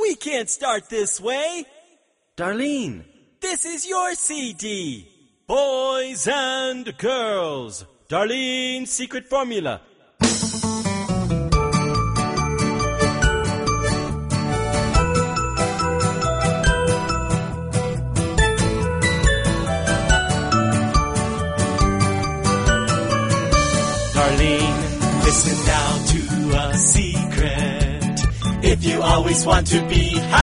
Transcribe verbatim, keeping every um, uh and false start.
We can't start this way. Darlene. This is your C D. Boys and girls. Darlene's secret formula. Darlene, listen now to a secret. If you always want to be happy,